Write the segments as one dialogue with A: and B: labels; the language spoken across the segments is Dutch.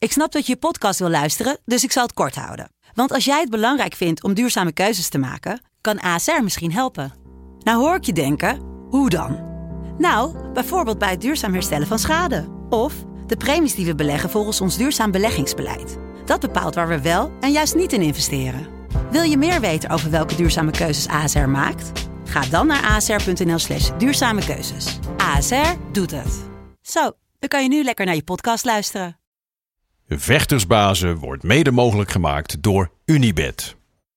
A: Ik snap dat je podcast wil luisteren, dus ik zal het kort houden. Want als jij het belangrijk vindt om duurzame keuzes te maken, kan ASR misschien helpen. Nou hoor ik je denken, hoe dan? Nou, bijvoorbeeld bij het duurzaam herstellen van schade. Of de premies die we beleggen volgens ons duurzaam beleggingsbeleid. Dat bepaalt waar we wel en juist niet in investeren. Wil je meer weten over welke duurzame keuzes ASR maakt? Ga dan naar asr.nl/duurzame keuzes. ASR doet het. Zo, dan kan je nu lekker naar je podcast luisteren.
B: Vechtersbazen wordt mede mogelijk gemaakt door Unibet.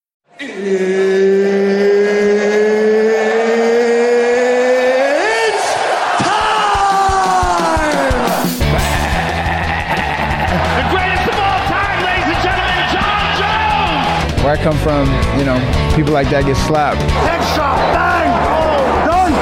C: Where I come from, people like that get slapped.
D: Headshot, bang, done.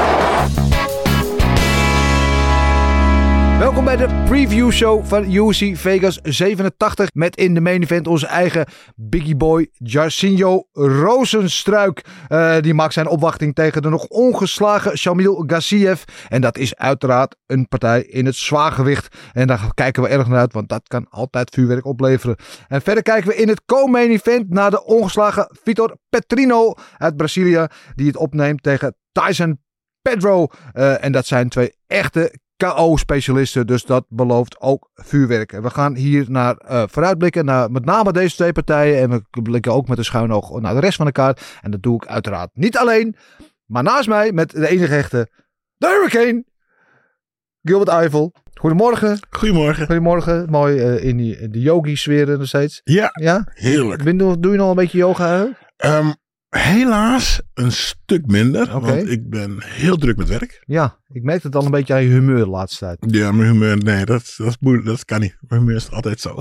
E: Welkom bij de preview show van UFC Vegas 87 met in de main event onze eigen biggie boy Jairzinho Rozenstruik. Die maakt zijn opwachting tegen de nog ongeslagen Shamil Gaziev. En dat is uiteraard een partij in het zwaargewicht. En daar kijken we erg naar uit, want dat kan altijd vuurwerk opleveren. En verder kijken we in het co-main event naar de ongeslagen Vitor Petrino uit Brazilië. Die het opneemt tegen Tyson Pedro. En dat zijn twee echte KO-specialisten, dus dat belooft ook vuurwerk. En we gaan hier naar vooruitblikken naar met name deze twee partijen. En we blikken ook met een schuin oog naar de rest van de kaart. En dat doe ik uiteraard niet alleen, maar naast mij met de enige echte, de Hurricane, Gilbert Eiffel. Goedemorgen.
F: Goedemorgen.
E: Mooi in de yogi-sfeer nog steeds.
F: Ja, heerlijk.
E: Doe je nog een beetje yoga?
F: Helaas een stuk minder,
E: Oké.
F: want ik ben heel druk met werk.
E: Ja, ik merk het al een beetje aan je humeur de laatste tijd.
F: Ja, mijn humeur, nee, dat is moeilijk, dat kan niet. Mijn humeur is altijd zo.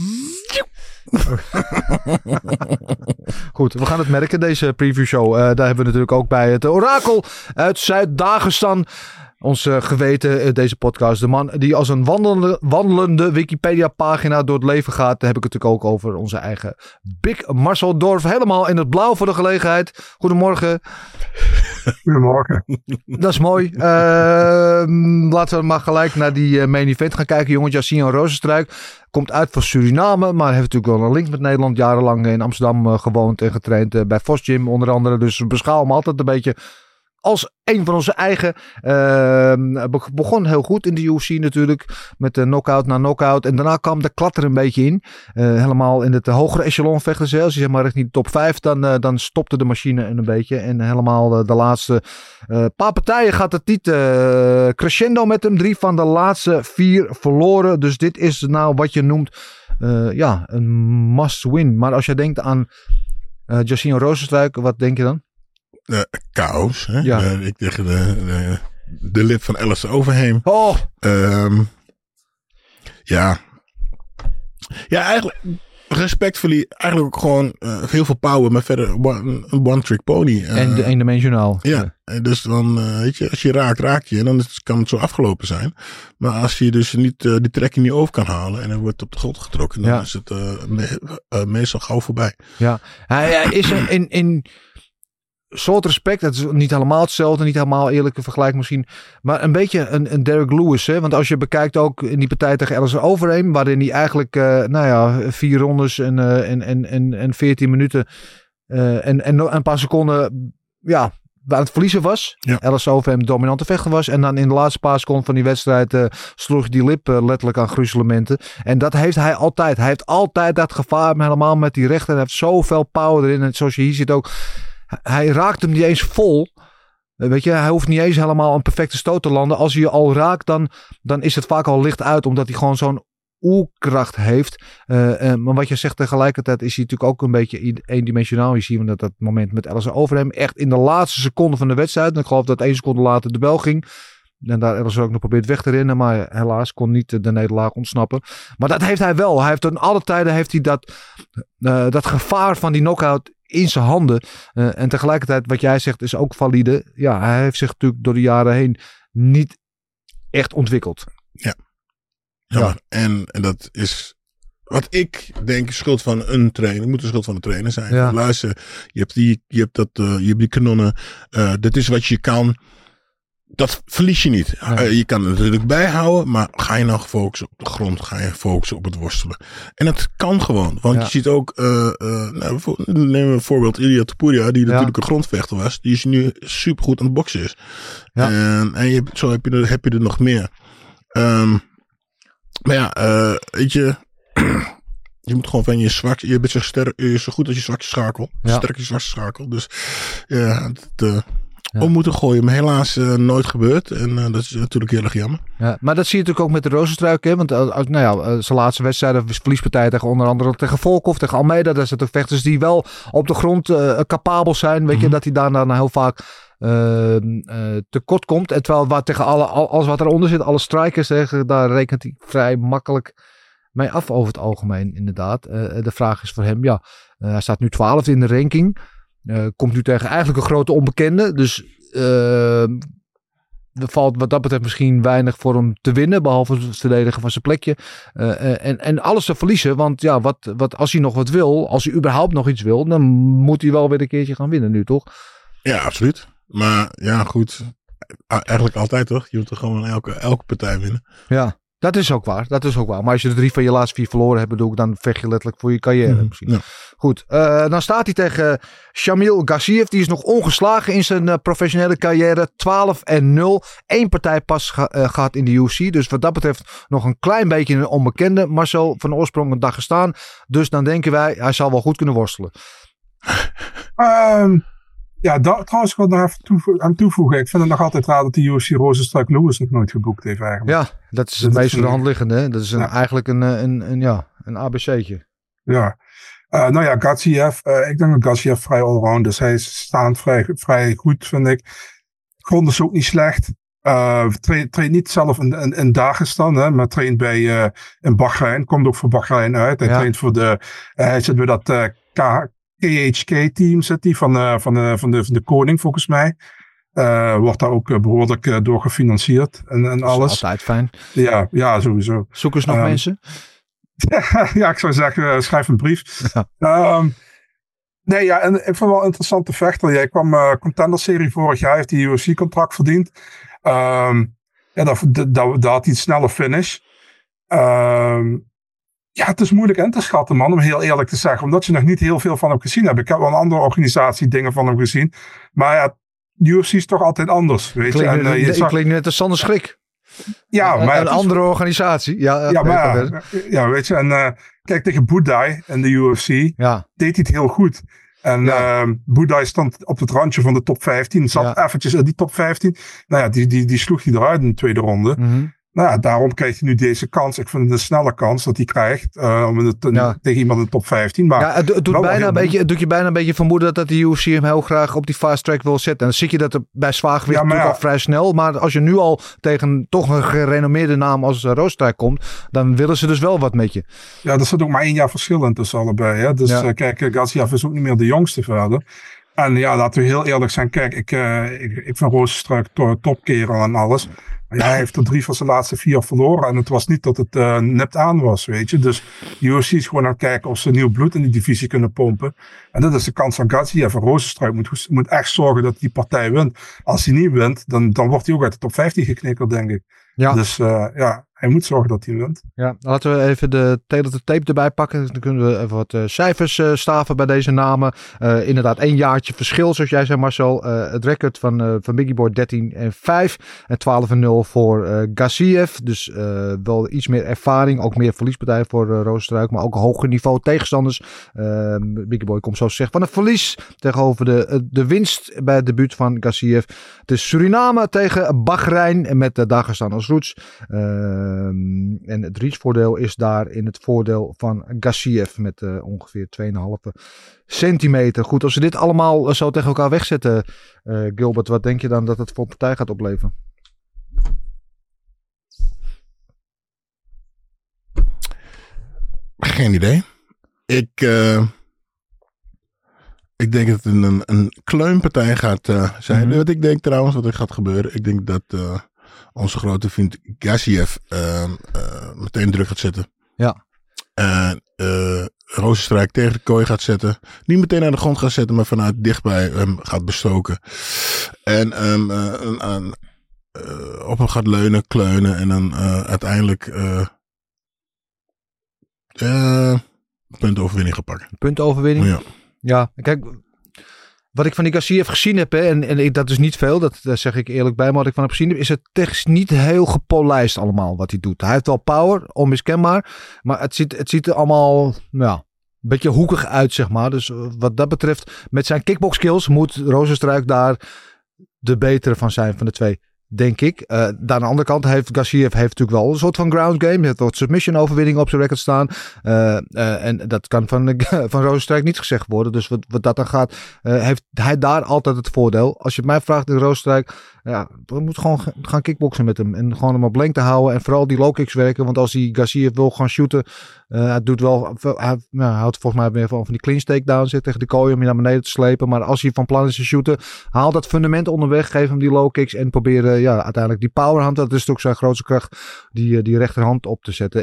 E: Goed, we gaan het merken, deze preview show. Daar hebben we natuurlijk ook bij het orakel uit Zuid-Dagestan. Ons geweten, deze podcast. De man die als een wandelende Wikipedia-pagina door het leven gaat. Daar heb ik het natuurlijk ook over onze eigen Big Marcel Dorf. Helemaal in het blauw voor de gelegenheid. Goedemorgen.
D: Goedemorgen.
E: Dat is mooi. Laten we maar gelijk naar die main event gaan kijken. Jongen, Jairzinho Rozenstruik komt uit van Suriname. Maar heeft natuurlijk wel een link met Nederland. Jarenlang in Amsterdam gewoond en getraind bij Vos Gym onder andere. Dus we beschouwen hem altijd een beetje als een van onze eigen. Begon heel goed in de UFC natuurlijk. Met de knockout na knockout. En daarna kwam de klat er een beetje in. Helemaal in het hogere echelon vechten ze. Als je zeg maar richting de top 5. Dan stopte de machine een beetje. En helemaal de laatste paar partijen gaat het niet crescendo met hem. 3 van de laatste 4 verloren. Dus dit is nou wat je noemt een must win. Maar als je denkt aan Jairzinho Rozenstruik. Wat denk je dan?
F: Chaos. Hè?
E: Ja.
F: Ik tegen de lip van Alice Overheem.
E: Oh!
F: Ja, eigenlijk respectfully. Eigenlijk ook gewoon heel veel power, maar verder een one-trick pony.
E: En eendimensionaal.
F: Ja, dus dan, weet je, als je raakt je. En dan kan het zo afgelopen zijn. Maar als je dus niet die trekking niet over kan halen. En er wordt op de grond getrokken. Dan is het meestal gauw voorbij. Ja,
E: hij is in soort respect, het is niet helemaal hetzelfde, niet helemaal eerlijke vergelijk misschien, maar een beetje een Derek Lewis. Hè? Want als je bekijkt ook in die partij tegen Alice Overeem, waarin hij eigenlijk 4 rondes en 14 minuten en een paar seconden aan het verliezen was. Ja. Alice Overeem dominante vechter was. En dan in de laatste paar seconden van die wedstrijd sloeg die lip letterlijk aan gruzelementen. En dat heeft hij altijd. Hij heeft altijd dat gevaar, maar helemaal met die rechter. Hij heeft zoveel power erin. En zoals je hier ziet ook, hij raakt hem niet eens vol. Weet je, hij hoeft niet eens helemaal een perfecte stoot te landen. Als hij je al raakt, dan is het vaak al licht uit. Omdat hij gewoon zo'n oerkracht heeft. Maar wat je zegt tegelijkertijd is hij natuurlijk ook een beetje eendimensionaal. Je ziet dat moment met Alice Overeem echt in de laatste seconde van de wedstrijd. En ik geloof dat 1 seconde later de bel ging. En daar Alice ook nog probeert weg te rennen. Maar helaas kon niet de nederlaag ontsnappen. Maar dat heeft hij wel. Hij heeft in alle tijden heeft hij dat gevaar van die knockout in zijn handen. En tegelijkertijd wat jij zegt is ook valide. Ja, hij heeft zich natuurlijk door de jaren heen niet echt ontwikkeld.
F: Ja. En dat is wat ik denk schuld van een trainer. Moet de schuld van de trainer zijn. Ja. Luister, je hebt die kanonnen. Dit is wat je kan. Dat verlies je niet.
E: Nee.
F: Je kan het natuurlijk bijhouden, maar ga je nou focussen op de grond? Ga je focussen op het worstelen? En dat kan gewoon. Want je ziet ook, neem een voorbeeld, Ilia Topuria, die natuurlijk een grondvechter was. Die is nu supergoed aan het boksen is. Ja. En zo heb je er nog meer. Maar ja, weet je, je moet gewoon van je zwak, je bent zo goed als je zwakste schakel. Sterk als je zwakste schakel. Dus ja, om moeten gooien, maar helaas nooit gebeurd. En dat is natuurlijk heel erg jammer. Ja,
E: maar dat zie je natuurlijk ook met de Rozenstruik. Hè? Want zijn laatste wedstrijden, verliespartij tegen onder andere tegen Volkov, tegen Almeida. Daar zitten vechters die wel op de grond capabel zijn. Weet je, dat hij daarna heel vaak tekort komt. En terwijl tegen alles wat eronder zit, alle strikers, daar rekent hij vrij makkelijk mee af over het algemeen, inderdaad. De vraag is voor hem, hij staat nu 12e in de ranking. Komt nu tegen eigenlijk een grote onbekende. Dus er valt wat dat betreft misschien weinig voor hem te winnen. Behalve het verdedigen van zijn plekje. En alles te verliezen. Want wat als hij nog wat wil. Als hij überhaupt nog iets wil. Dan moet hij wel weer een keertje gaan winnen nu, toch?
F: Ja, absoluut. Maar ja, goed. Eigenlijk altijd, toch? Je moet toch gewoon elke partij winnen.
E: Ja. Dat is ook waar. Maar als je de 3 van je laatste 4 verloren hebt, dan vecht je letterlijk voor je carrière misschien. Ja. Goed, dan staat hij tegen Shamil Gassiev. Die is nog ongeslagen in zijn professionele carrière. 12-0. 1 partij pas gehad in de UFC. Dus wat dat betreft nog een klein beetje een onbekende. Marcel, van oorsprong een Dagestaan. Dus dan denken wij, hij zal wel goed kunnen worstelen.
D: Trouwens, ik wil nog even aan toevoegen. Ik vind het nog altijd raar dat de UFC Rozenstruik Lewis nog nooit geboekt heeft eigenlijk.
E: Ja, dat is het meest voor de hand liggende. Hè? Dat is eigenlijk een ABC'tje.
D: Ja. Gassiev. Ik denk dat Gassiev vrij allround is. Hij is staand vrij goed, vind ik. Grond is ook niet slecht. Traint niet zelf in Dagestan, hè, maar traint in Bahrein. Komt ook voor Bahrein uit. Hij traint voor hij zit bij dat KHK-team zit die van de koning, volgens mij. Wordt daar ook behoorlijk door gefinancierd en alles.
E: Dat is altijd fijn.
D: Ja, sowieso.
E: Zoek eens nog mensen.
D: Ja, ik zou zeggen, schrijf een brief. Ja. En ik vond wel een interessante vechter. Jij kwam Contender-serie vorig jaar, heeft die UFC-contract verdiend. Daar had hij een snelle finish. Het is moeilijk in te schatten, man, om heel eerlijk te zeggen. Omdat je nog niet heel veel van hem gezien hebt. Ik heb wel een andere organisatie dingen van hem gezien. Maar UFC is toch altijd anders, weet je.
E: Ik klink net als Sander Schrik.
D: Ja, maar
E: een andere organisatie.
D: Weet je. En kijk, tegen Budai in de UFC deed hij het heel goed. En Budai stond op het randje van de top 15. Zat eventjes in die top 15. Nou ja, die sloeg hij eruit in de tweede ronde. Mm-hmm. Nou ja, daarom krijgt hij nu deze kans. Ik vind het een snelle kans dat hij krijgt tegen iemand in de top 15. Maar
E: het doet je bijna een beetje vermoeden dat de UFC hem heel graag op die fast track wil zetten. En dan zie je dat er bij zwaargewicht natuurlijk al vrij snel. Maar als je nu al tegen toch een gerenommeerde naam als Rozenstruik komt, dan willen ze dus wel wat met je.
D: Ja, er zit ook maar 1 jaar verschil in tussen allebei. Hè? Dus kijk, Gassiev is ook niet meer de jongste verder. En laten we heel eerlijk zijn. Kijk, ik vind Rozenstruik topkerel en alles. Ja, hij heeft er 3 van zijn laatste 4 verloren. En het was niet dat het nipt aan was, weet je. Dus UFC is gewoon aan het kijken of ze nieuw bloed in die divisie kunnen pompen. En dat is de kans van Gassiev. En Rozenstruik moet echt zorgen dat die partij wint. Als hij niet wint, dan wordt hij ook uit de top 15 geknikkerd, denk ik. Ja. Dus hij moet zorgen dat hij wint.
E: Ja, laten we even de tape erbij pakken. Dan kunnen we even wat cijfers staven bij deze namen. Inderdaad, 1 jaartje verschil, zoals jij zei, Marcel. Het record van Biggie Boy 13-5 en 12-0 voor Gassiev. Dus wel iets meer ervaring, ook meer verliespartij voor Rozenstruik, maar ook een hoger niveau tegenstanders. Biggie Boy komt zo zeggen van een verlies tegenover de winst bij het debuut van Gassiev. Het is Suriname tegen Bahrein met Dagestan als roots. En het reachvoordeel is daar in het voordeel van Gassiev met ongeveer 2,5 centimeter. Goed, als we dit allemaal zo tegen elkaar wegzetten, Gilbert, wat denk je dan dat het voor een partij gaat opleveren?
F: Geen idee. Ik denk dat het een kleunpartij gaat zijn. Mm-hmm. Wat ik denk trouwens, wat er gaat gebeuren. Ik denk dat onze grote vriend Gassiev meteen druk gaat zetten. Ja. En Rozenstruik tegen de kooi gaat zetten. Niet meteen aan de grond gaat zetten, maar vanuit dichtbij gaat bestoken. En op hem gaat kleunen en dan uiteindelijk puntoverwinning gaat pakken.
E: Puntoverwinning? Ja, kijk, wat ik van die Gassiev gezien heb, en dat is niet veel, dat zeg ik eerlijk bij, maar wat ik van heb gezien heb, is het technisch niet heel gepolijst allemaal wat hij doet. Hij heeft wel power, onmiskenbaar, maar het ziet er allemaal, een beetje hoekig uit, zeg maar. Dus wat dat betreft, met zijn kickbox skills moet Rozenstruik daar de betere van zijn van de twee. Denk ik. Aan de andere kant heeft Gassiev natuurlijk wel een soort van ground game. Hij heeft wat submission overwinningen op zijn record staan. En dat kan van Rozenstruik niet gezegd worden. Dus wat dat dan gaat, heeft hij daar altijd het voordeel. Als je het mij vraagt, de Rozenstruik, we moeten gewoon gaan kickboksen met hem. En gewoon hem op lengte houden. En vooral die low kicks werken. Want als die Gassiev wil gaan shooten, hij houdt volgens mij meer van die clinch takedowns tegen de kooi om je naar beneden te slepen. Maar als hij van plan is te shooten, haal dat fundament onderweg. Geef hem die low kicks en probeer uiteindelijk die powerhand. Dat is ook zijn grootste kracht. Die rechterhand op te zetten.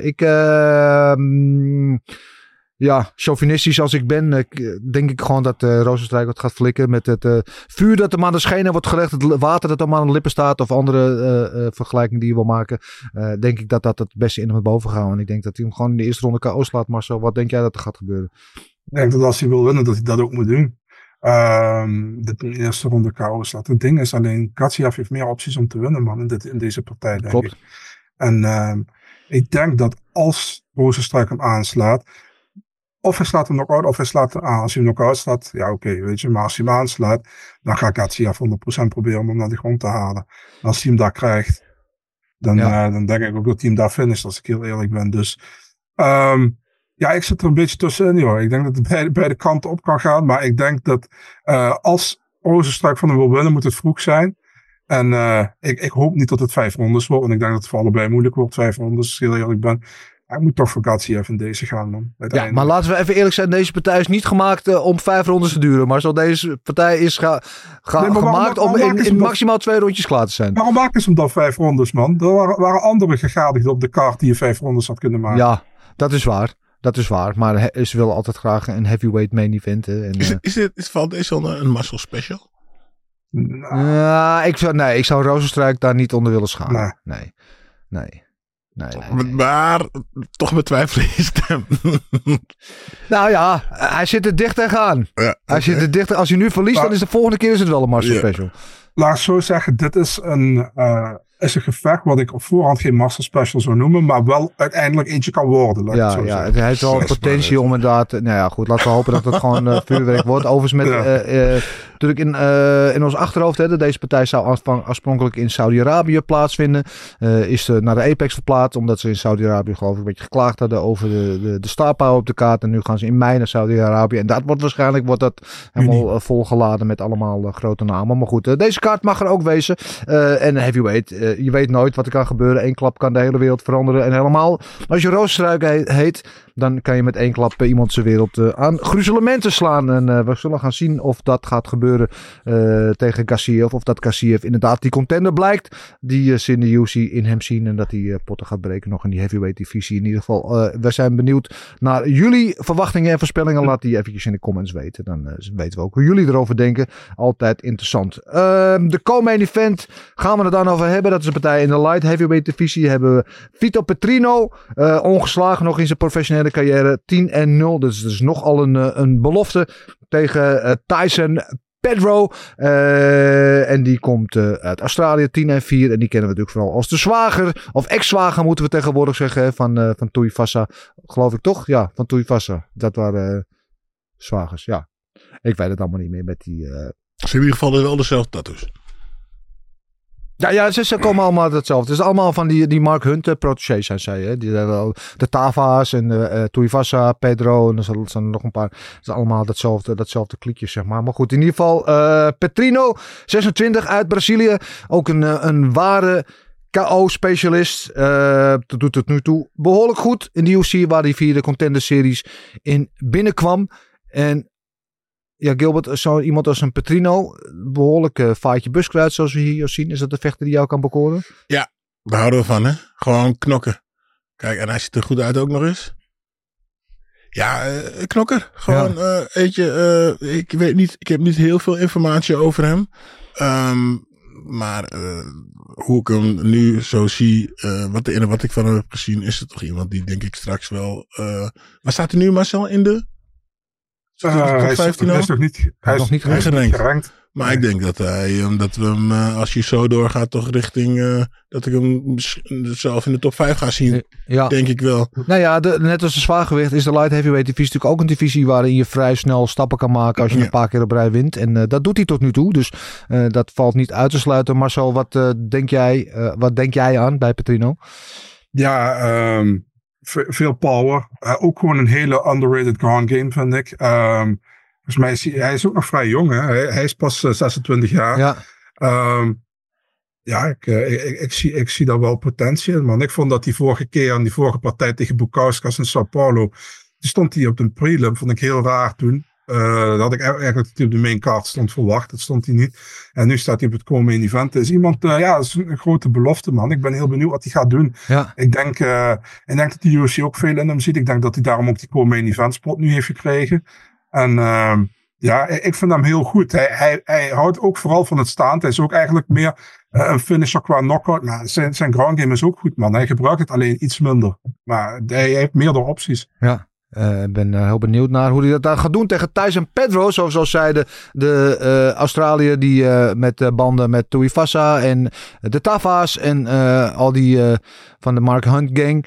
E: Chauvinistisch als ik ben, denk ik gewoon dat Rozenstruik wat gaat flikken met het vuur dat hem aan de schenen wordt gelegd, het water dat hem aan de lippen staat of andere vergelijking die je wil maken. Denk ik dat het beste in hem boven gaat. En ik denk dat hij hem gewoon in de eerste ronde KO slaat. Marcel, wat denk jij dat er gaat gebeuren?
D: Ik denk dat als hij wil winnen, dat hij dat ook moet doen. De eerste ronde KO slaat. Het ding is alleen, Gassiev heeft meer opties om te winnen, man, in deze partij, denk ik. En ik denk dat als Rozenstruik hem aanslaat, of hij slaat hem knock-out, of hij slaat hem aan. Als hij hem knock-out slaat, weet je. Maar als hij hem aanslaat, dan gaat Gassiev 100% proberen om hem naar de grond te halen. En als hij hem daar krijgt, dan denk ik ook dat hij hem daar finisht, als ik heel eerlijk ben. Dus, ik zit er een beetje tussenin, joh. Ik denk dat het beide kanten op kan gaan. Maar ik denk dat als Rozenstruik van hem wil winnen, moet het vroeg zijn. En ik hoop niet dat het 5 rondes wordt. Want ik denk dat het voor allebei moeilijk wordt, 5 rondes, als ik heel eerlijk ben. Hij moet toch voor Gassiev in deze gaan, man.
E: Ja, maar laten we even eerlijk zijn. Deze partij is niet gemaakt om 5 rondes te duren. Maar deze partij is gemaakt om in maximaal 2 rondjes klaar te zijn.
D: Waarom maken ze hem dan 5 rondes, man? Er waren andere gegadigden op de kaart die je 5 rondes had kunnen maken.
E: Ja, dat is waar. Dat is waar. Maar ze willen altijd graag een heavyweight main event.
F: Valt deze al een muscle special?
E: Ik zou Rozenstruik daar niet onder willen scharen. Nee.
F: Maar toch met twijfel in je stem.
E: Nou ja, hij zit er dicht tegenaan. Ja, hij zit er dicht. Als hij nu verliest, dan is de volgende keer wel een Master Special.
D: Laat ik zo zeggen, dit is een gevecht wat ik op voorhand geen Master Special zou noemen, maar wel uiteindelijk eentje kan worden.
E: Hij heeft wel potentie om inderdaad. Nou ja, goed, laten we hopen dat het gewoon vuurwerk wordt. Overigens natuurlijk in ons achterhoofd, dat deze partij zou oorspronkelijk in Saudi-Arabië plaatsvinden. Is naar de Apex verplaatst, omdat ze in Saudi-Arabië geloof ik een beetje geklaagd hadden over de star power op de kaart. En nu gaan ze in mei naar Saudi-Arabië. En dat wordt waarschijnlijk helemaal volgeladen met allemaal grote namen. Maar goed, deze kaart mag er ook wezen. En heavyweight, je weet nooit wat er kan gebeuren. 1 klap kan de hele wereld veranderen. En helemaal, als je Rozenstruik heet, dan kan je met 1 klap iemand zijn wereld aan gruzelementen slaan. En we zullen gaan zien of dat gaat gebeuren tegen Gassiev. Of dat Gassiev inderdaad die contender blijkt. Die ze in de UFC in hem zien. En dat hij potten gaat breken nog in die heavyweight divisie. In ieder geval, we zijn benieuwd naar jullie verwachtingen en voorspellingen. Laat die eventjes in de comments weten. Dan weten we ook hoe jullie erover denken. Altijd interessant. De co-main event gaan we het dan over hebben. Dat is een partij in de light heavyweight divisie. Hebben we Vito Petrino. Ongeslagen nog in zijn professionele carrière. 10-0. Dus nogal een belofte tegen Tyson Pedro. En die komt uit Australië, 10-4. En die kennen we natuurlijk vooral als de zwager. Of ex-zwager moeten we tegenwoordig zeggen. Van Tuivasa. Geloof ik toch? Ja, van Tuivasa. Dat waren zwagers, ja. Ik weet het allemaal niet meer met die...
F: Ze hebben in ieder geval wel dezelfde tattoos.
E: Ja, ze komen allemaal hetzelfde. Het is allemaal van die Mark Hunt protégés zijn zij. Hè? De Tava's en Tuivasa, Pedro en er zijn nog een paar. Het is allemaal datzelfde kliekje, zeg maar. Maar goed, in ieder geval Petrino, 26 uit Brazilië. Ook een ware KO-specialist. Doet het nu toe behoorlijk goed in de UFC, waar hij via de Contender Series in binnenkwam. En ja, Gilbert, zo iemand als een Petrino, behoorlijk vaatje buskruid zoals we hier zien. Is dat de vechter die jou kan bekoren?
F: Ja, daar houden we van, hè. Gewoon knokken. Kijk, en hij ziet er goed uit ook nog eens. Ja, knokker. Gewoon, ik weet niet, ik heb niet heel veel informatie over hem. Maar hoe ik hem nu zo zie, wat ik van hem heb gezien, is het toch iemand die denk ik straks wel... waar staat hij nu, Marcel, in de...
D: Hij is nog niet gerankt.
F: Maar ik denk dat we hem, als hij zo doorgaat, toch richting, dat ik hem zelf in de top 5 ga zien. Ja. Denk ik wel.
E: Nou ja, net als de zwaargewicht is de light heavyweight divisie natuurlijk ook een divisie waarin je vrij snel stappen kan maken als je een paar keer op rij wint. En dat doet hij tot nu toe. Dus dat valt niet uit te sluiten. Marcel, wat denk jij aan bij Petrino?
D: Ja, veel power. Ook gewoon een hele underrated ground game, vind ik. Volgens mij is hij is ook nog vrij jong. Hè? Hij is pas 26 jaar. Ja. Ik zie daar wel potentie in, man. Ik vond dat die vorige keer aan die vorige partij tegen Bukauskas in Sao Paulo, die stond hij op de prelim, vond ik heel raar toen. Dat had ik eigenlijk dat hij op de main card stond verwacht. Dat stond hij niet. En nu staat hij op het co-main event. Het is iemand, dat is een grote belofte, man. Ik ben heel benieuwd wat hij gaat doen. Ja. Ik denk dat de UFC ook veel in hem ziet. Ik denk dat hij daarom ook die co-main event spot nu heeft gekregen. En ik vind hem heel goed. Hij houdt ook vooral van het staand. Hij is ook eigenlijk meer een finisher qua knockout. Maar zijn ground game is ook goed, man. Hij gebruikt het alleen iets minder. Maar hij heeft meerdere opties.
E: Ja. Ik ben heel benieuwd naar hoe hij dat dan gaat doen tegen Tyson Pedro. Zoals zeiden de Australiër die met banden met Tuivasa en de Tava's en al die van de Mark Hunt gang.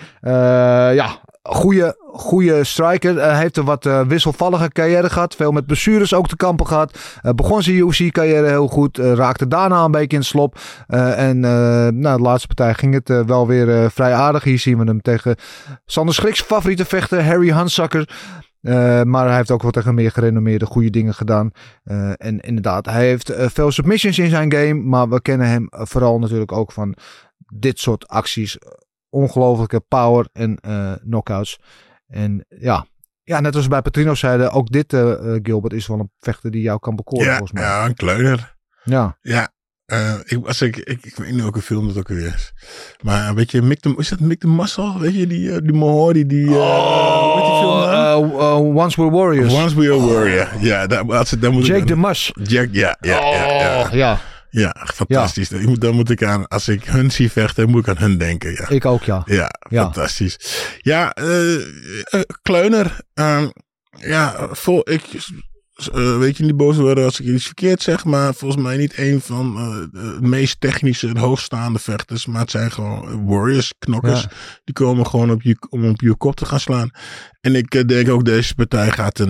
E: Goede striker. Hij heeft een wat wisselvallige carrière gehad. Veel met blessures ook te kampen gehad. Begon zijn UFC-carrière heel goed. Raakte daarna een beetje in slop. De laatste partij ging het wel weer vrij aardig. Hier zien we hem tegen Sander Schriks favoriete vechter Harry Hansacker. Maar hij heeft ook wel tegen meer gerenommeerde goede dingen gedaan. En inderdaad, hij heeft veel submissions in zijn game. Maar we kennen hem vooral natuurlijk ook van dit soort acties. Ongelofelijke power en knockouts. En net als bij Petrino zeiden, ook dit Gilbert is wel een vechter die jou kan bekoren volgens mij.
F: Ja, een kleuner.
E: Ja.
F: Ik weet niet welke film dat ook weer is. Maar weet je, is dat Mick the Muscle? Weet je, die Mohori, die film
E: Once We're Warriors.
F: Once We're a Warrior. Ja, daar moet
E: Jake the Mush.
F: Ja. Ja, fantastisch. Ja. Dan moet ik aan, als ik hun zie vechten, moet ik aan hun denken. Ja.
E: Ik ook, ja.
F: Ja, fantastisch. Ja, kleuner. Weet je niet boos worden als ik iets verkeerd zeg, maar volgens mij niet een van de meest technische en hoogstaande vechters, maar het zijn gewoon warriors, knokkers. Ja. Die komen gewoon om op je kop te gaan slaan. En ik denk ook deze partij gaat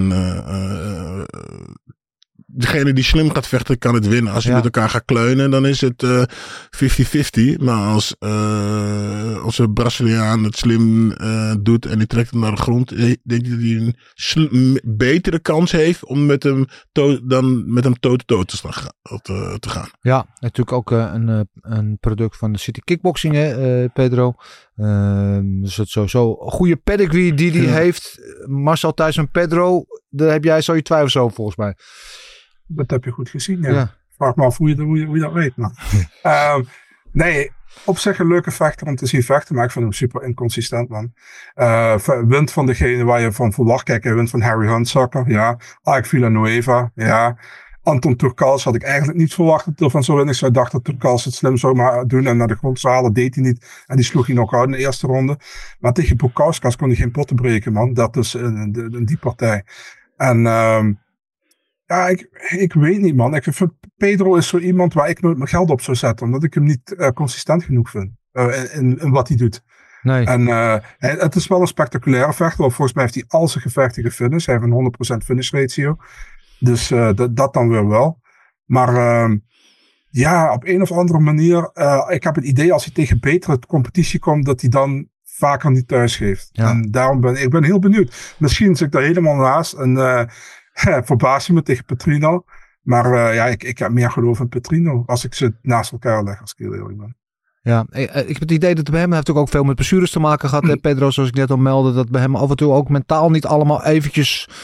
F: degene die slim gaat vechten kan het winnen. Als je met elkaar gaat kleunen, dan is het 50-50. Maar als onze Braziliaan het slim doet en die trekt hem naar de grond, denk ik dat hij een betere kans heeft om met hem toe-to-toe te gaan. Ja, natuurlijk ook een product van de City Kickboxing, Pedro. Dus het sowieso een goede pedigree die hij heeft. Marcel Tyson Pedro, daar heb jij zo je twijfels over volgens mij.
D: Dat heb je goed gezien, ja. Vraag me af hoe je dat weet. Nou. Nee, op zich een leuke vechter om te zien vechten, maar ik vind hem super inconsistent, man. Wint van degene waar je van verwacht. Kijk, hij wint van Harry Hunsaker, ja. Ike Villanueva, ja. Anton Turkalj had ik eigenlijk niet verwacht dat hij van zou winnen. Ik dacht dat Turkalj het slim zou maar doen en naar de grond zou halen. Deed hij niet. En die sloeg hij nog uit in de eerste ronde. Maar tegen Bukauskas kon hij geen potten breken, man. Dat is in die partij. En ik weet niet, man. Ik vind Pedro is zo iemand waar ik nooit mijn geld op zou zetten. Omdat ik hem niet consistent genoeg vind. In wat hij doet. Nee. En het is wel een spectaculaire vechter. Want volgens mij heeft hij al zijn gevechten gefinished. Hij heeft een 100% finish ratio. Dus dat dan weer wel. Maar op een of andere manier. Ik heb het idee als hij tegen betere competitie komt. Dat hij dan vaker niet thuis geeft. Ja. En daarom ben ik heel benieuwd. Misschien zit ik daar helemaal naast. En verbaas je me tegen Petrino. Maar ik heb meer geloof in Petrino. Als ik ze naast elkaar leg. Als ik heel eerlijk ben.
E: Ja, ik heb het idee dat bij hem heeft ook veel met blessures te maken gehad. Pedro, zoals ik net al meldde, dat bij hem af en toe ook mentaal niet allemaal eventjes 100%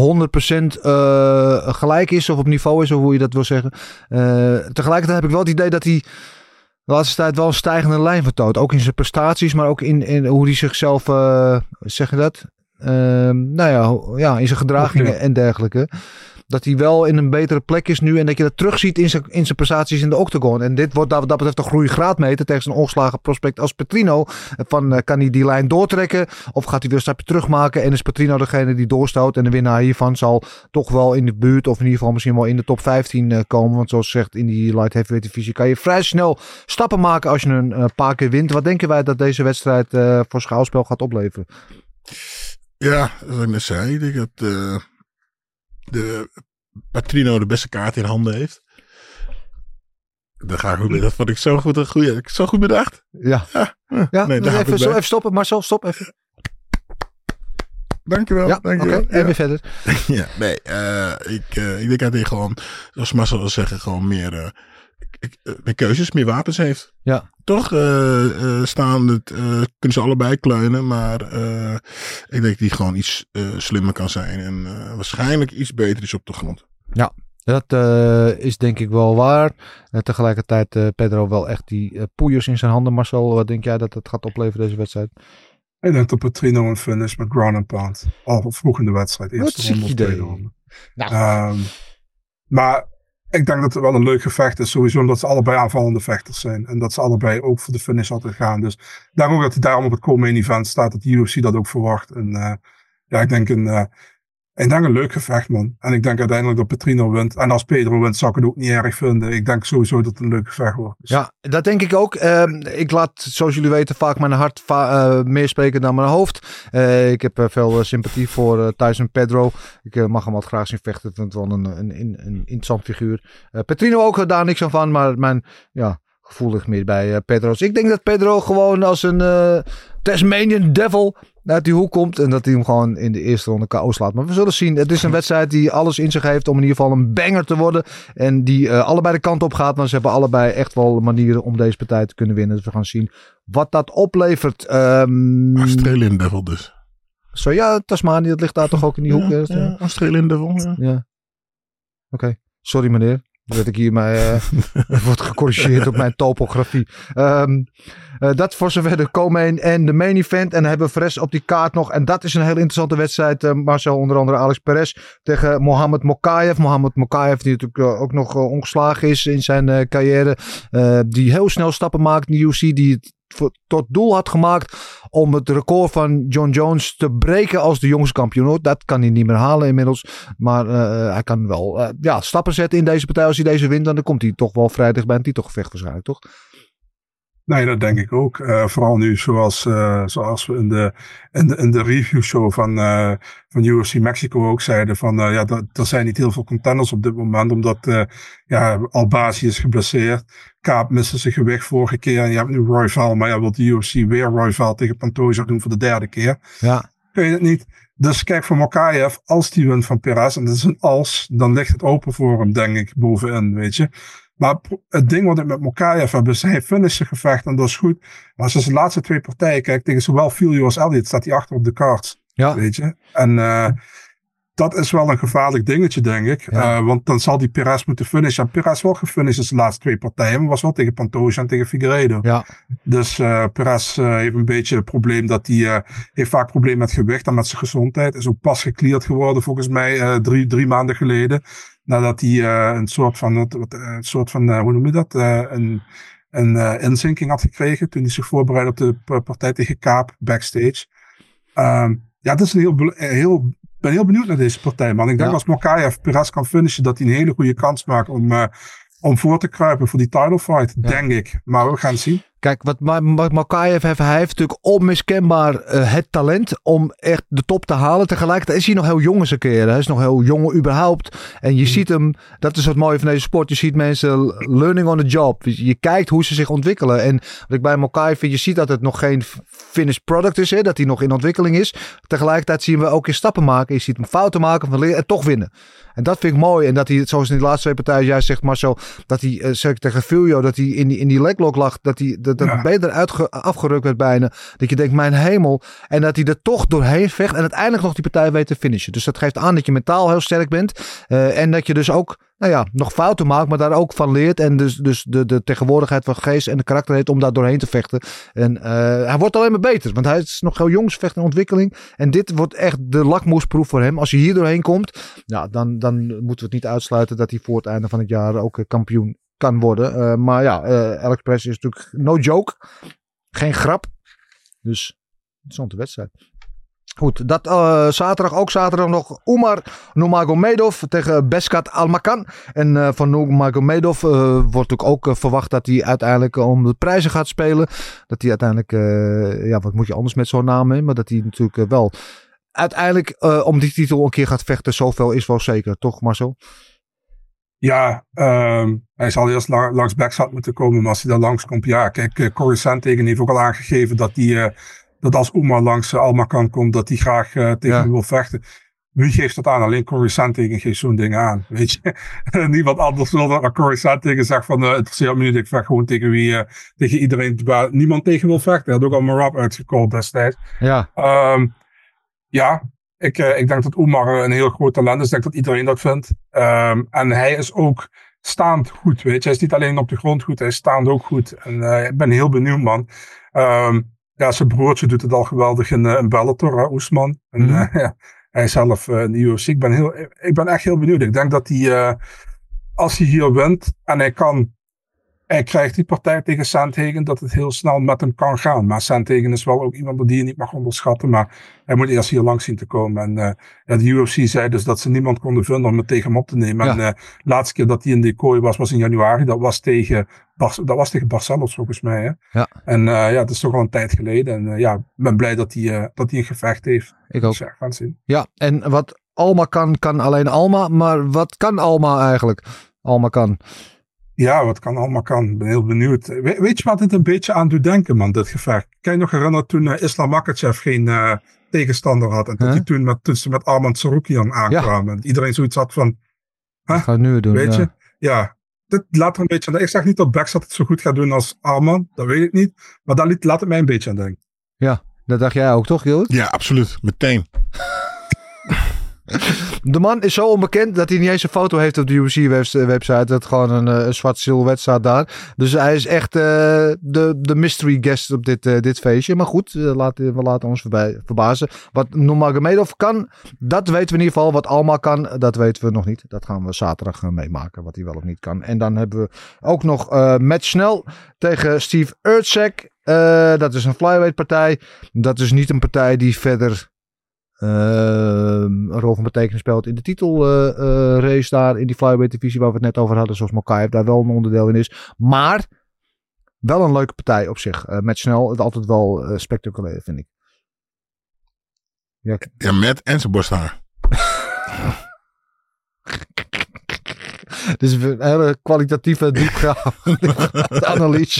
E: gelijk is of op niveau is, of hoe je dat wil zeggen. Tegelijkertijd heb ik wel het idee dat hij de laatste tijd wel een stijgende lijn vertoont. Ook in zijn prestaties, maar ook in hoe hij zichzelf, zeg je dat? In zijn gedragingen en dergelijke. dat hij wel in een betere plek is nu. En dat je dat terugziet in zijn prestaties in de octagon. En dit wordt wat dat betreft een groeigraadmeter tegen zijn ongeslagen prospect als Petrino. Kan hij die lijn doortrekken? Of gaat hij weer een stapje terugmaken? En is Petrino degene die doorstoot? En de winnaar hiervan zal toch wel in de buurt. Of in ieder geval misschien wel in de top 15 komen. Want zoals gezegd, in die light heavyweight divisie kan je vrij snel stappen maken als je een paar keer wint. Wat denken wij dat deze wedstrijd voor schouwspel gaat opleveren?
F: Ja, zoals ik net zei. Ik denk dat de Petrino de beste kaart in handen heeft. Dat vond ik zo goed bedacht.
E: Ja. Nee, even stoppen. Marcel, stop even.
F: Dankjewel.
E: Ja,
F: dankjewel.
E: En weer verder.
F: Ja, nee. Ik denk dat hij gewoon, zoals Marcel wil zeggen, gewoon meer keuzes, meer wapens heeft.
E: Ja.
F: Toch kunnen ze allebei kleunen, maar ik denk dat hij gewoon iets slimmer kan zijn en waarschijnlijk iets beter is op de grond.
E: Ja, dat is denk ik wel waar. Tegelijkertijd Pedro wel echt die poeiers in zijn handen. Marcel, wat denk jij dat het gaat opleveren deze wedstrijd?
D: Ik denk dat Petrino een finish met ground and pound. Al vroeg in de wedstrijd. Eerste ronde of tweede ronde. Nou. Maar ik denk dat het wel een leuk gevecht is. Sowieso omdat ze allebei aanvallende vechters zijn. En dat ze allebei ook voor de finish altijd gaan. Dus daarom ook dat hij daarom op het co-main event staat. Dat de UFC dat ook verwacht. En ik denk een leuk gevecht, man. En ik denk uiteindelijk dat Petrino wint. En als Pedro wint, zou ik het ook niet erg vinden. Ik denk sowieso dat het een leuk gevecht wordt. Dus.
E: Ja, dat denk ik ook. Ik laat, zoals jullie weten, vaak mijn hart meer spreken dan mijn hoofd. Ik heb veel sympathie voor Tyson Pedro. Ik mag hem wat graag zien vechten. Ik vind het wel een interessant figuur. Petrino ook, daar niks aan van. Maar mijn gevoel ligt meer bij Pedro. Dus ik denk dat Pedro gewoon als een Tasmanian Devil uit die hoek komt en dat hij hem gewoon in de eerste ronde KO slaat. Maar we zullen zien. Het is een wedstrijd die alles in zich heeft om in ieder geval een banger te worden. En die allebei de kant op gaat. Maar ze hebben allebei echt wel manieren om deze partij te kunnen winnen. Dus we gaan zien wat dat oplevert.
F: Australian Devil dus.
E: Zo ja, Tasmanië, dat ligt daar toch ook in die hoek?
F: Ja, Australian Devil.
E: Ja. Oké. Sorry meneer. Dat ik hier wordt gecorrigeerd op mijn topografie. Dat voor zover de co-main en de main event. En dan hebben we voor rest op die kaart nog. En dat is een heel interessante wedstrijd. Marcel, onder andere Alex Perez tegen Mohamed Mokaev. Mohamed Mokaev die natuurlijk ook nog ongeslagen is in zijn carrière. Die heel snel stappen maakt in de UFC. Die het tot doel had gemaakt om het record van John Jones te breken als de jongste kampioen. Dat kan hij niet meer halen inmiddels. Maar hij kan wel stappen zetten in deze partij. Als hij deze wint, dan komt hij toch wel vrij dicht bij een titelgevecht waarschijnlijk, toch?
D: Nee, dat denk ik ook. Vooral nu zoals we in de review show van UFC Mexico ook zeiden van er zijn niet heel veel contenders op dit moment omdat Albazi is geblesseerd. Kaap miste zijn gewicht vorige keer en je hebt nu Royval, maar wil de UFC weer Royval tegen Pantoja doen voor de 3e keer.
E: Ja.
D: Kun je het niet. Dus kijk, voor Mokaev, als die wint van Perez, en dat is een als, dan ligt het open voor hem, denk ik, bovenin, weet je. Maar het ding wat ik met Mokaev heb, is hij finisht zijn gevecht en dat is goed. Maar als je zijn laatste 2 partijen kijkt, tegen zowel Filio als Elliott, staat hij achter op de kaart. Ja. Weet je. En dat is wel een gevaarlijk dingetje, denk ik. Ja. Want dan zal die Perez moeten finishen. En Perez wel gefinished in zijn laatste 2 partijen, maar was wel tegen Pantoja en tegen Figueiredo. Ja. Dus Perez heeft een beetje het probleem dat hij heeft vaak problemen met gewicht en met zijn gezondheid. Is ook pas gecleared geworden, volgens mij 3 maanden geleden. Nadat hij een soort van hoe noem je dat? Een inzinking had gekregen toen hij zich voorbereidde op de partij tegen Kaap backstage. Dat is ik ben heel benieuwd naar deze partij, man. Ik denk als Mokaev Perez kan finishen, dat hij een hele goede kans maakt om voor te kruipen voor die title fight, denk ik. Maar we gaan het zien.
E: Kijk, wat Mokaev heeft, hij heeft natuurlijk onmiskenbaar het talent om echt de top te halen. Tegelijkertijd is hij nog heel jong in zijn carrière. Hij is nog heel jong überhaupt. En je ziet hem, dat is het mooie van deze sport. Je ziet mensen learning on the job. Je kijkt hoe ze zich ontwikkelen. En wat ik bij Mokaev vind, je ziet dat het nog geen finished product is. Hè, dat hij nog in ontwikkeling is. Tegelijkertijd zien we ook in stappen maken. Je ziet hem fouten maken van leren en toch winnen. En dat vind ik mooi. En dat hij, zoals in de laatste 2 partijen, jij zegt Marcel, dat hij zeker tegen Filio, dat hij in die leglock lag, dat hij het beter afgerukt werd bijna. Dat je denkt, mijn hemel. En dat hij er toch doorheen vecht en uiteindelijk nog die partij weet te finishen. Dus dat geeft aan dat je mentaal heel sterk bent. En dat je dus ook nog fouten maakt, maar daar ook van leert. En dus de tegenwoordigheid van geest en de karakter heeft om daar doorheen te vechten. En hij wordt alleen maar beter, want hij is nog heel jong, vecht in ontwikkeling. En dit wordt echt de lakmoesproef voor hem. Als hij hier doorheen komt, dan moeten we het niet uitsluiten dat hij voor het einde van het jaar ook kampioen kan worden. Maar ja, Alex Perez is natuurlijk no joke. Geen grap. Dus interessante wedstrijd. Goed, dat zaterdag nog Umar Nurmagomedov tegen Beskat Almacan. En van Nurmagomedov wordt ook verwacht dat hij uiteindelijk om de prijzen gaat spelen. Dat hij uiteindelijk, wat moet je anders met zo'n naam, hè? Maar dat hij natuurlijk wel uiteindelijk om die titel een keer gaat vechten. Zoveel is wel zeker, toch Marcel?
D: Ja, hij zal eerst langs Beskat moeten komen, maar als hij daar langs komt, ja, kijk, Corey Sandhagen heeft ook al aangegeven dat hij... dat als Umar langs Almacan komt, dat hij graag tegen hem wil vechten. Wie geeft dat aan? Alleen Corey Sandhagen geeft zo'n ding aan. Weet je? Niemand anders wil dat. Maar Corey Sandhagen zegt van, het interesseert me niet. Ik vecht gewoon tegen tegen iedereen waar niemand tegen wil vechten. Hij had ook al Merab uitgecallt destijds.
E: Ja.
D: Ik denk dat Umar een heel groot talent is. Ik denk dat iedereen dat vindt. En hij is ook staand goed. Weet je? Hij is niet alleen op de grond goed. Hij is staand ook goed. En ik ben heel benieuwd, man. Ja, zijn broertje doet het al geweldig in Bellator, Oesman. En hij zelf in de UFC. Ik ben echt heel benieuwd. Ik denk dat hij, als hij hier wint en hij krijgt die partij tegen Sandhagen, dat het heel snel met hem kan gaan. Maar Sandhagen is wel ook iemand die je niet mag onderschatten. Maar hij moet eerst hier langs zien te komen. En de UFC zei dus dat ze niemand konden vinden om het tegen hem op te nemen. Ja. En de laatste keer dat hij in de kooi was in januari. Dat was tegen Barcelos volgens mij. Hè?
E: Ja.
D: En het is toch al een tijd geleden. En ik ben blij dat hij een gevecht heeft.
E: Ik ook.
D: Dus, gaan zien.
E: Ja, en wat Alma kan alleen Alma. Maar wat kan Alma eigenlijk? Alma kan...
D: Ja, wat kan allemaal kan. Ik ben heel benieuwd. Weet je wat het een beetje aan doet denken, man, dit gevecht? Kan je nog herinneren toen Islam Makhachev geen tegenstander had? En dat hij toen ze met Arman Tsarukyan aankwamen. En iedereen zoiets had van...
E: Wat ga je nu doen?
D: Weet je? Ja. Dit laat er een beetje aan. Ik zeg niet dat Beskat het zo goed gaat doen als Arman. Dat weet ik niet. Maar daar laat het mij een beetje aan denken.
E: Ja, dat dacht jij ook toch, Gilles?
F: Ja, absoluut. Meteen.
E: De man is zo onbekend dat hij niet eens een foto heeft op de UFC-website. Dat gewoon een zwart silhouet staat daar. Dus hij is echt de mystery guest op dit feestje. Maar goed, we laten ons verbazen. Wat Nurmagomedov kan, dat weten we in ieder geval. Wat Alma kan, dat weten we nog niet. Dat gaan we zaterdag meemaken, wat hij wel of niet kan. En dan hebben we ook nog Matt Snell tegen Steve Erceg. Dat is een flyweight partij. Dat is niet een partij die verder... een rol van betekenis speelt in de titelrace daar in die flyweight divisie waar we het net over hadden, zoals Mokaev daar wel een onderdeel in is, maar wel een leuke partij op zich. Met Snel, het altijd wel spectaculair, vind ik.
F: Ja, met en zijn borsthaar.
E: Dit is een hele kwalitatieve diepgaande analyse.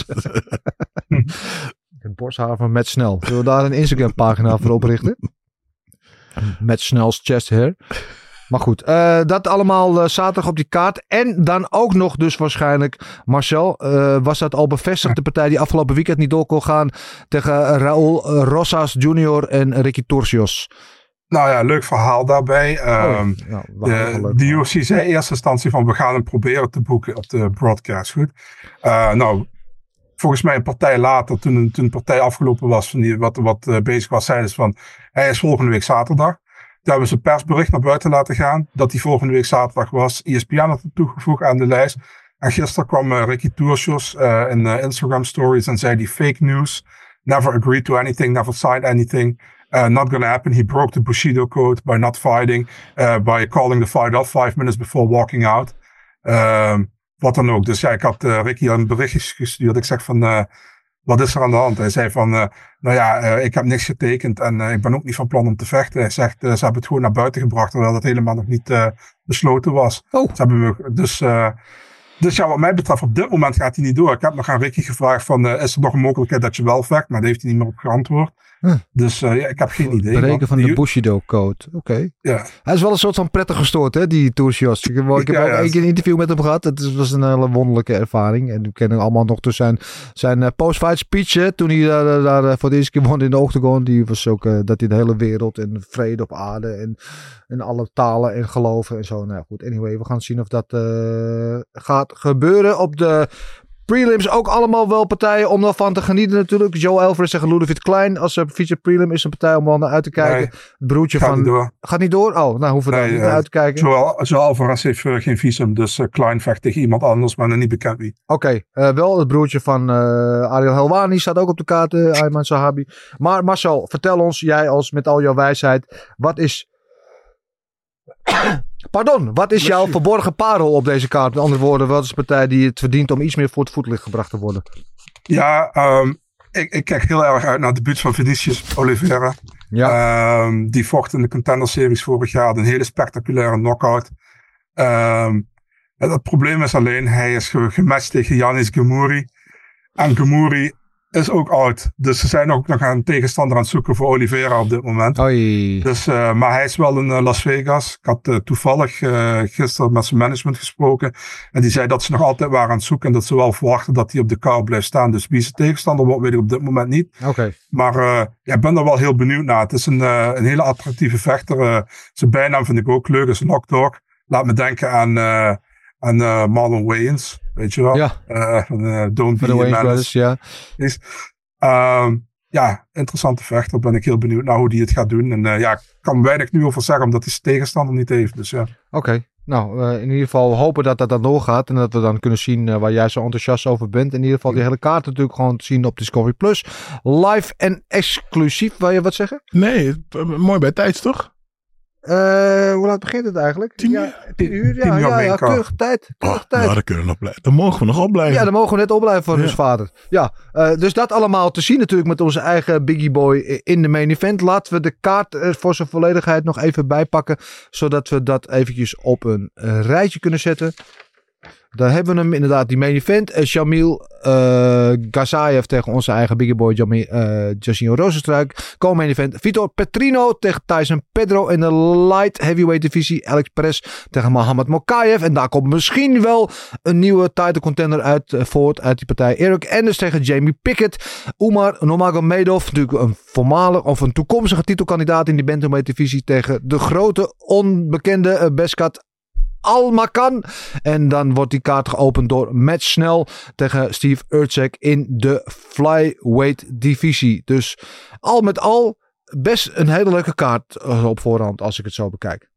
E: Het borsthaar van Matt Snell. Zullen we daar een Instagram pagina voor oprichten? Met Snell's chest hair. Maar goed, dat allemaal zaterdag op die kaart. En dan ook nog dus waarschijnlijk, Marcel, was dat al bevestigd, de partij die afgelopen weekend niet door kon gaan tegen Raul Rosas Jr. en Ricky Turcios.
D: Nou ja, leuk verhaal daarbij. De UFC zei in eerste instantie van we gaan hem proberen te boeken op de broadcast. Goed. Volgens mij een partij later, toen de partij afgelopen was, van wat bezig was, zeiden ze van hij is volgende week zaterdag. Toen hebben ze een persbericht naar buiten laten gaan dat hij volgende week zaterdag was. ESPN had het toegevoegd aan de lijst. En gisteren kwam Ricky Turcios in Instagram stories en zei die fake news. Never agreed to anything, never signed anything. Not gonna happen. He broke the Bushido code by not fighting. By calling the fight off 5 minutes before walking out. Wat dan ook. Dus ja, ik had Ricky een berichtje gestuurd. Ik zeg van, wat is er aan de hand? Hij zei van, ik heb niks getekend en ik ben ook niet van plan om te vechten. Hij zegt, ze hebben het gewoon naar buiten gebracht, terwijl dat helemaal nog niet besloten was.
E: Oh.
D: Ze hebben dus ja, wat mij betreft, op dit moment gaat hij niet door. Ik heb nog aan Ricky gevraagd van, is er nog een mogelijkheid dat je wel vecht? Maar daar heeft hij niet meer op geantwoord. Dus ik heb geen idee.
E: Breken van de Bushido-code. Oké.
D: Ja.
E: Hij is wel een soort van prettig gestoord, hè, die Tourcios. Ik heb ook één keer een interview met hem gehad. Het was een hele wonderlijke ervaring. En we kennen allemaal nog dus zijn post-fight speech. Hè, toen hij daar voor de eerste keer won in de octagon. Die was ook dat hij de hele wereld en vrede op aarde en alle talen en geloven en zo. Nou goed, anyway, we gaan zien of dat gaat gebeuren op de prelims. Ook allemaal wel partijen om van te genieten natuurlijk. Joe Alvarez tegen Ludovic Klein als feature prelim is een partij om wel naar uit te kijken. Nee, het broertje
D: gaat van...
E: Gaat niet door? Oh, nou hoeven we daar niet naar uit te kijken.
D: Joe Alvarez heeft geen visum, dus Klein vecht tegen iemand anders, maar nog niet bekend wie.
E: Oké, wel het broertje van Ariel Helwani staat ook op de kaart, Ayman Sahabi. Maar Marcel, vertel ons, jij als met al jouw wijsheid, wat is jouw verborgen parel op deze kaart? Met andere woorden, wat is de partij die het verdient om iets meer voor het voetlicht gebracht te worden?
D: Ja, ik kijk heel erg uit naar het debuut van Vinicius Oliveira. Ja. Die vocht in de Contender Series vorig jaar. Een hele spectaculaire knockout. Het probleem is alleen, hij is gematcht tegen Yanis Ghemmouri. En Ghemmouri is ook oud. Dus ze zijn ook nog een tegenstander aan het zoeken voor Oliveira op dit moment.
E: Oei.
D: Dus, maar hij is wel in Las Vegas. Ik had toevallig gisteren met zijn management gesproken. En die zei dat ze nog altijd waren aan het zoeken. En dat ze wel verwachten dat hij op de kaart blijft staan. Dus wie zijn tegenstander wordt, weet ik op dit moment niet.
E: Okay.
D: Maar ik ben er wel heel benieuwd naar. Het is een hele attractieve vechter. Zijn bijnaam vind ik ook leuk. Is Knockdog. Laat me denken aan Marlon Wayans. Weet je wel?
E: Ja.
D: Don't Be a Menace. Ja. Interessante vechter. Ben ik heel benieuwd naar hoe die het gaat doen. En ik kan weinig nu over zeggen, omdat hij zijn tegenstander niet heeft. Dus ja.
E: Oké. Nou, in ieder geval hopen dat dat dan doorgaat. En dat we dan kunnen zien waar jij zo enthousiast over bent. In ieder geval die hele kaart natuurlijk gewoon te zien op Discovery Plus. Live en exclusief. Wil je wat zeggen?
F: Nee, mooi bij tijds toch?
E: Hoe laat begint het eigenlijk?
F: 10 uur?
E: 10 uur, ja, keurige tijd.
F: Nou, dan kunnen we nog blijven. Dan mogen we nog opblijven.
E: Ja, dan mogen we net opblijven voor ons vader. Ja, dus dat allemaal te zien natuurlijk met onze eigen Biggie Boy in de main event. Laten we de kaart voor zijn volledigheid nog even bijpakken. Zodat we dat eventjes op een rijtje kunnen zetten. Dan hebben we hem inderdaad, die main event. Shamil Gazayev tegen onze eigen Biggie Boy Jairzinho Rozenstruik. Co-main event. Vitor Petrino tegen Tyson Pedro in de light heavyweight divisie. Alex Perez tegen Mohamed Mokaev. En daar komt misschien wel een nieuwe title contender voort uit die partij. Eric Anders tegen Jamie Pickett. Umar Nurmagomedov, natuurlijk een voormalig of een toekomstige titelkandidaat in die bantamweight divisie tegen de grote onbekende Beskat Almakan. En dan wordt die kaart geopend door Matt Snell tegen Steve Urcek in de flyweight divisie. Dus al met al best een hele leuke kaart op voorhand als ik het zo bekijk.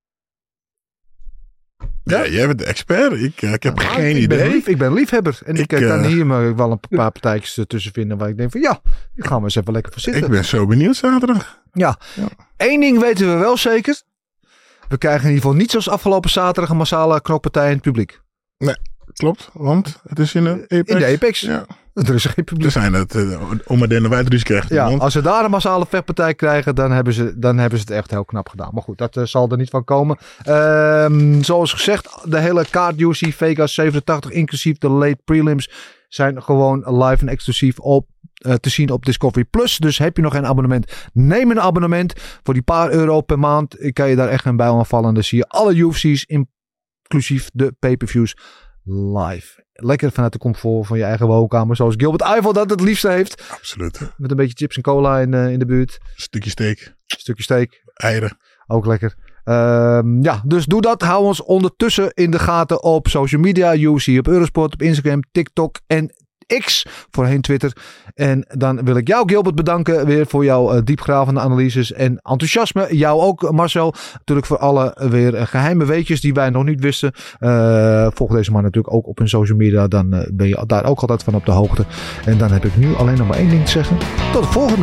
F: Ja, jij bent de expert. Ik heb geen idee.
E: Ik ben liefhebber. En ik kan hier wel een paar partijtjes tussen vinden waar ik denk van ja, hier gaan we eens even lekker voor zitten.
F: Ik ben zo benieuwd zaterdag.
E: Ja. Eén ding weten we wel zeker. We krijgen in ieder geval niet zoals afgelopen zaterdag een massale knokpartij in het publiek.
F: Nee, klopt. Want het is in de Apex.
E: In de Apex.
F: Ja.
E: Er is geen publiek.
F: Er zijn het Omar Wijdries krijgt.
E: Ja, als ze daar een massale vechtpartij krijgen, dan hebben ze het echt heel knap gedaan. Maar goed, dat zal er niet van komen. Zoals gezegd, de hele kaart UFC Vegas 87, inclusief de late prelims, zijn gewoon live en exclusief te zien op Discovery Plus. Dus heb je nog geen abonnement, neem een abonnement. Voor die paar euro per maand kan je daar echt een bij aanvallen. Dan zie je alle UFC's, inclusief de pay-per-views, live. Lekker vanuit de comfort van je eigen woonkamer. Zoals Gilbert Eiffel dat het liefste heeft.
F: Absoluut.
E: Met een beetje chips en cola in de buurt.
F: Stukje steak. Eieren.
E: Ook lekker. Dus doe dat. Hou ons ondertussen in de gaten op social media. UFC op Eurosport, op Instagram, TikTok en X, voorheen Twitter. En dan wil ik jou, Gilbert, bedanken weer voor jouw diepgravende analyses en enthousiasme. Jou ook, Marcel. Natuurlijk voor alle weer geheime weetjes die wij nog niet wisten. Volg deze man natuurlijk ook op hun social media. Dan ben je daar ook altijd van op de hoogte. En dan heb ik nu alleen nog maar één ding te zeggen. Tot de volgende.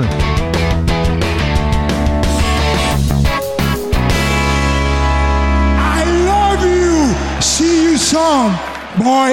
G: I love you. See you soon, boy.